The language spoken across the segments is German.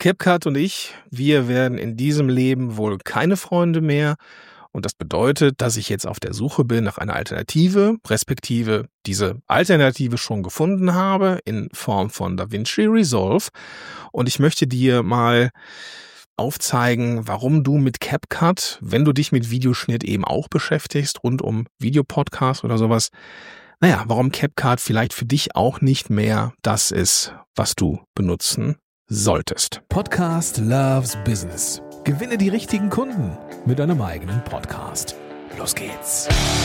CapCut und ich, wir werden in diesem Leben wohl keine Freunde mehr. Und das bedeutet, dass ich jetzt auf der Suche bin nach einer Alternative, respektive diese Alternative schon gefunden habe in Form von DaVinci Resolve. Und ich möchte dir mal aufzeigen, warum du mit CapCut, wenn du dich mit Videoschnitt eben auch beschäftigst, rund um Videopodcast oder sowas, warum CapCut vielleicht für dich auch nicht mehr das ist, was du benutzen solltest. Podcast Loves Business. Gewinne die richtigen Kunden mit deinem eigenen Podcast. Los geht's.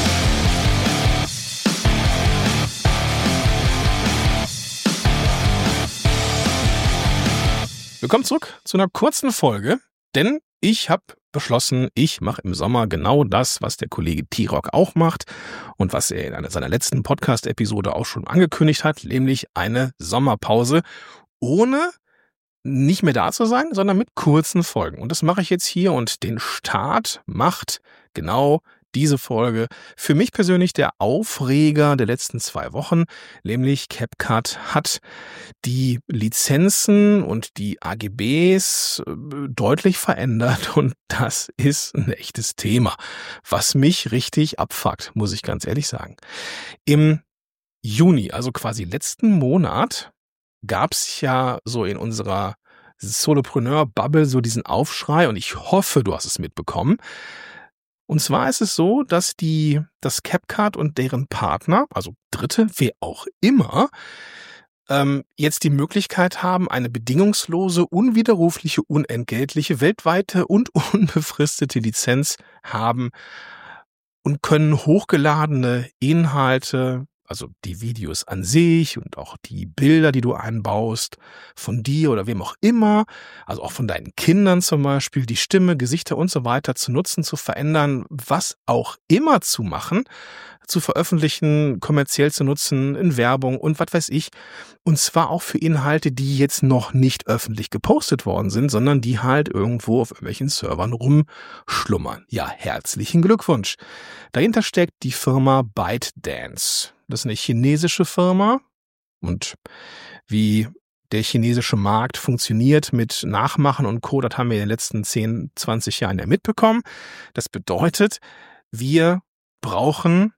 Willkommen zurück zu einer kurzen Folge, denn ich habe beschlossen, ich mache im Sommer genau das, was der Kollege T-Rock auch macht und was er in einer seiner letzten Podcast-Episode auch schon angekündigt hat, nämlich eine Sommerpause ohne nicht mehr da zu sein, sondern mit kurzen Folgen. Und das mache ich jetzt hier und den Start macht genau diese Folge. Für mich persönlich der Aufreger der letzten 2 Wochen, nämlich CapCut hat die Lizenzen und die AGBs deutlich verändert und das ist ein echtes Thema, was mich richtig abfuckt, muss ich ganz ehrlich sagen. Im Juni, also quasi letzten Monat, gab es ja so in unserer Solopreneur-Bubble so diesen Aufschrei und ich hoffe, du hast es mitbekommen. Und zwar ist es so, dass das CapCut und deren Partner, also Dritte, wer auch immer, jetzt die Möglichkeit haben, eine bedingungslose, unwiderrufliche, unentgeltliche, weltweite und unbefristete Lizenz haben und können hochgeladene Inhalte, also die Videos an sich und auch die Bilder, die du einbaust, von dir oder wem auch immer, also auch von deinen Kindern zum Beispiel, die Stimme, Gesichter und so weiter zu nutzen, zu verändern, was auch immer zu machen, zu veröffentlichen, kommerziell zu nutzen, in Werbung und was weiß ich. Und zwar auch für Inhalte, die jetzt noch nicht öffentlich gepostet worden sind, sondern die halt irgendwo auf irgendwelchen Servern rumschlummern. Ja, herzlichen Glückwunsch. Dahinter steckt die Firma ByteDance. Das ist eine chinesische Firma und wie der chinesische Markt funktioniert mit Nachmachen und Co., das haben wir in den letzten 10, 20 Jahren ja mitbekommen. Das bedeutet, wir brauchen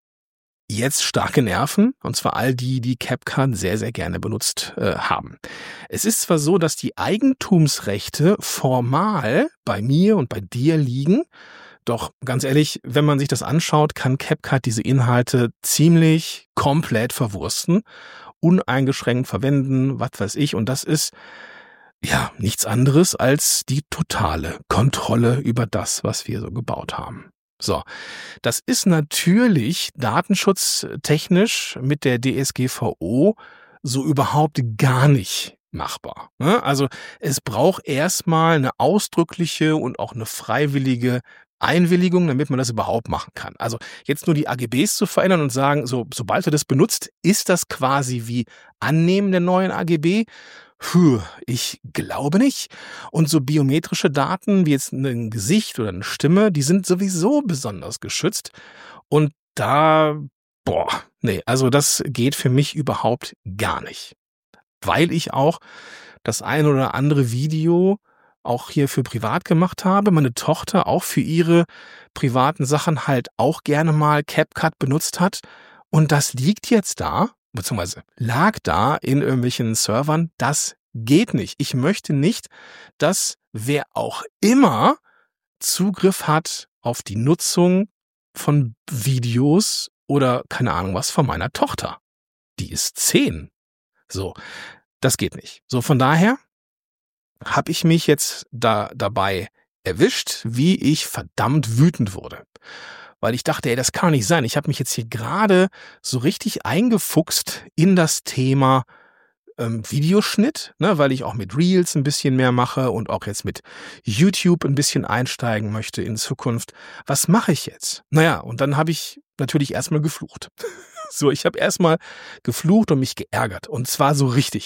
jetzt starke Nerven, und zwar all die CapCut sehr, sehr gerne benutzt haben. Es ist zwar so, dass die Eigentumsrechte formal bei mir und bei dir liegen, doch ganz ehrlich, wenn man sich das anschaut, kann CapCut diese Inhalte ziemlich komplett verwursten, uneingeschränkt verwenden, was weiß ich. Und das ist ja nichts anderes als die totale Kontrolle über das, was wir so gebaut haben. So, das ist natürlich datenschutztechnisch mit der DSGVO so überhaupt gar nicht machbar. Also es braucht erstmal eine ausdrückliche und auch eine freiwillige Einwilligung, damit man das überhaupt machen kann. Also jetzt nur die AGBs zu verändern und sagen, so sobald du das benutzt, ist das quasi wie Annehmen der neuen AGB? Ich glaube nicht. Und so biometrische Daten wie jetzt ein Gesicht oder eine Stimme, die sind sowieso besonders geschützt. Und da, also das geht für mich überhaupt gar nicht. Weil ich auch das ein oder andere Video auch hier für privat gemacht habe, meine Tochter auch für ihre privaten Sachen halt auch gerne mal CapCut benutzt hat. Und das liegt jetzt da, beziehungsweise lag da in irgendwelchen Servern. Das geht nicht. Ich möchte nicht, dass wer auch immer Zugriff hat auf die Nutzung von Videos oder keine Ahnung was von meiner Tochter. Die ist 10. So, das geht nicht. So, von daher habe ich mich jetzt dabei erwischt, wie ich verdammt wütend wurde. Weil ich dachte, das kann nicht sein. Ich habe mich jetzt hier gerade so richtig eingefuchst in das Thema Videoschnitt, weil ich auch mit Reels ein bisschen mehr mache und auch jetzt mit YouTube ein bisschen einsteigen möchte in Zukunft. Was mache ich jetzt? Und dann habe ich natürlich erstmal geflucht. So, ich habe erstmal geflucht und mich geärgert. Und zwar so richtig.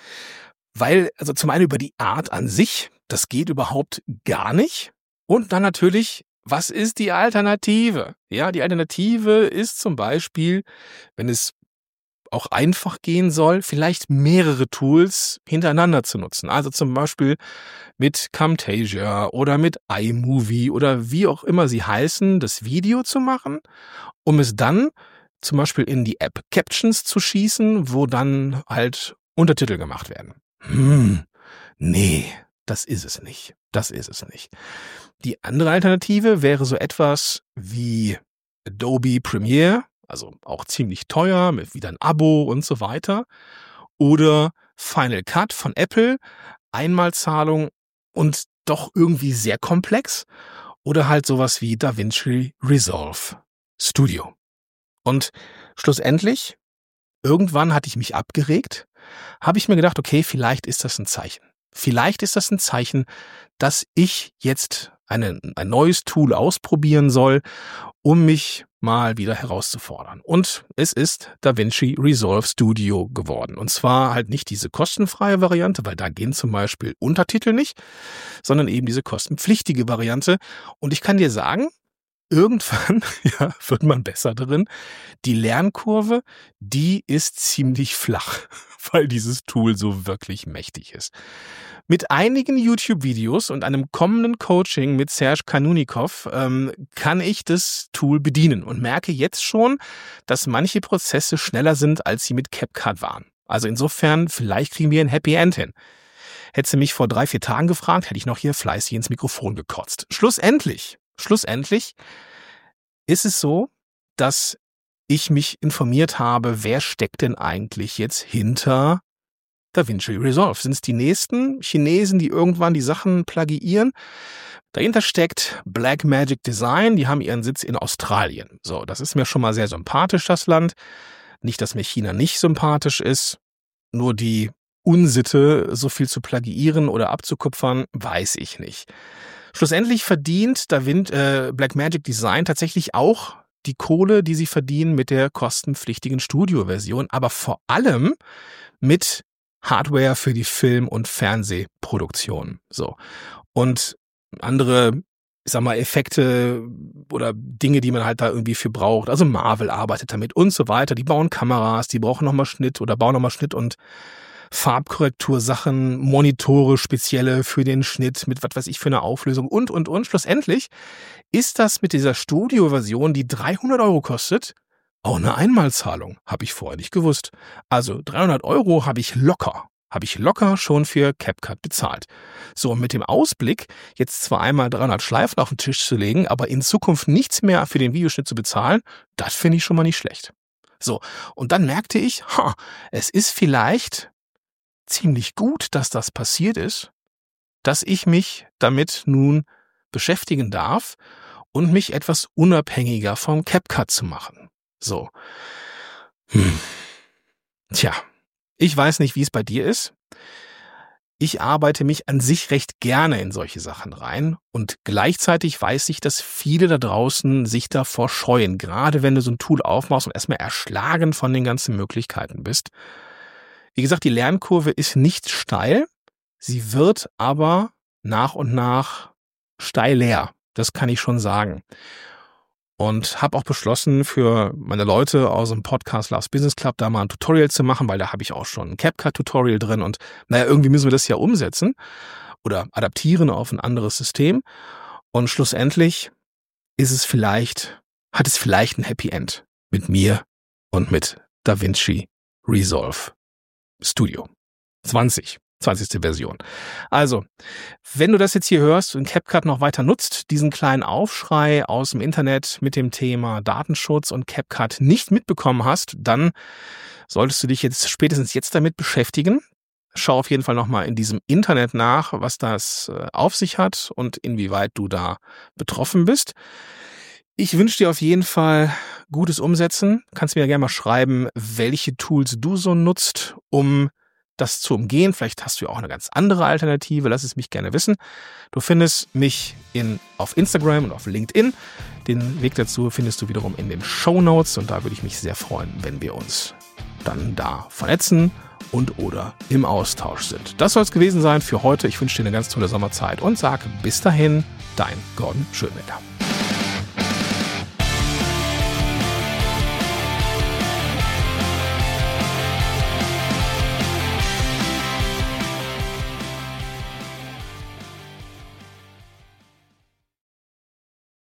Weil, also zum einen über die Art an sich, das geht überhaupt gar nicht. Und dann natürlich, was ist die Alternative? Ja, die Alternative ist zum Beispiel, wenn es auch einfach gehen soll, vielleicht mehrere Tools hintereinander zu nutzen. Also zum Beispiel mit Camtasia oder mit iMovie oder wie auch immer sie heißen, das Video zu machen, um es dann zum Beispiel in die App Captions zu schießen, wo dann halt Untertitel gemacht werden. Nee, das ist es nicht. Das ist es nicht. Die andere Alternative wäre so etwas wie Adobe Premiere, also auch ziemlich teuer, mit wieder ein Abo und so weiter. Oder Final Cut von Apple, Einmalzahlung und doch irgendwie sehr komplex. Oder halt sowas wie DaVinci Resolve Studio. Und schlussendlich, irgendwann hatte ich mich abgeregt, habe ich mir gedacht, okay, vielleicht ist das ein Zeichen. Vielleicht ist das ein Zeichen, dass ich jetzt ein neues Tool ausprobieren soll, um mich mal wieder herauszufordern. Und es ist DaVinci Resolve Studio geworden. Und zwar halt nicht diese kostenfreie Variante, weil da gehen zum Beispiel Untertitel nicht, sondern eben diese kostenpflichtige Variante. Und ich kann dir sagen, irgendwann wird man besser drin. Die Lernkurve, die ist ziemlich flach, weil dieses Tool so wirklich mächtig ist. Mit einigen YouTube-Videos und einem kommenden Coaching mit Serge Kanunikov kann ich das Tool bedienen und merke jetzt schon, dass manche Prozesse schneller sind, als sie mit CapCut waren. Also insofern, vielleicht kriegen wir ein Happy End hin. Hättest du mich vor 3-4 Tagen gefragt, hätte ich noch hier fleißig ins Mikrofon gekotzt. Schlussendlich ist es so, dass ich mich informiert habe, wer steckt denn eigentlich jetzt hinter DaVinci Resolve? Sind es die nächsten Chinesen, die irgendwann die Sachen plagiieren? Dahinter steckt Blackmagic Design, die haben ihren Sitz in Australien. So, das ist mir schon mal sehr sympathisch, das Land. Nicht, dass mir China nicht sympathisch ist, nur die Unsitte, so viel zu plagiieren oder abzukupfern, weiß ich nicht. Schlussendlich verdient Blackmagic Design tatsächlich auch die Kohle, die sie verdienen mit der kostenpflichtigen Studio-Version, aber vor allem mit Hardware für die Film- und Fernsehproduktion. So. Und andere, ich sag mal, Effekte oder Dinge, die man halt da irgendwie für braucht. Also Marvel arbeitet damit und so weiter. Die bauen Kameras, die brauchen nochmal Schnitt oder bauen nochmal Schnitt und Farbkorrektursachen, Monitore spezielle für den Schnitt mit was weiß ich für eine Auflösung und. Schlussendlich ist das mit dieser Studio-Version, die 300 € kostet, auch eine Einmalzahlung. Habe ich vorher nicht gewusst. Also 300 € habe ich locker schon für CapCut bezahlt. So, und mit dem Ausblick, jetzt zwar einmal 300 Schleifen auf den Tisch zu legen, aber in Zukunft nichts mehr für den Videoschnitt zu bezahlen, das finde ich schon mal nicht schlecht. So, und dann merkte ich, es ist vielleicht ziemlich gut, dass das passiert ist, dass ich mich damit nun beschäftigen darf und mich etwas unabhängiger vom CapCut zu machen. So. Tja, ich weiß nicht, wie es bei dir ist. Ich arbeite mich an sich recht gerne in solche Sachen rein und gleichzeitig weiß ich, dass viele da draußen sich davor scheuen, gerade wenn du so ein Tool aufmachst und erstmal erschlagen von den ganzen Möglichkeiten bist. Wie gesagt, die Lernkurve ist nicht steil, sie wird aber nach und nach steiler, das kann ich schon sagen. Und habe auch beschlossen, für meine Leute aus dem Podcast Loves Business Club da mal ein Tutorial zu machen, weil da habe ich auch schon ein CapCut-Tutorial drin und irgendwie müssen wir das ja umsetzen oder adaptieren auf ein anderes System. Und schlussendlich hat es vielleicht ein Happy End mit mir und mit DaVinci Resolve Studio 20. 20. Version. Also, wenn du das jetzt hier hörst und CapCut noch weiter nutzt, diesen kleinen Aufschrei aus dem Internet mit dem Thema Datenschutz und CapCut nicht mitbekommen hast, dann solltest du dich jetzt spätestens jetzt damit beschäftigen. Schau auf jeden Fall nochmal in diesem Internet nach, was das auf sich hat und inwieweit du da betroffen bist. Ich wünsche dir auf jeden Fall gutes Umsetzen. Kannst mir ja gerne mal schreiben, welche Tools du so nutzt, um das zu umgehen. Vielleicht hast du ja auch eine ganz andere Alternative. Lass es mich gerne wissen. Du findest mich auf Instagram und auf LinkedIn. Den Weg dazu findest du wiederum in den Shownotes und da würde ich mich sehr freuen, wenn wir uns dann da vernetzen und oder im Austausch sind. Das soll es gewesen sein für heute. Ich wünsche dir eine ganz tolle Sommerzeit und sage bis dahin, dein Gordon Schönwelder.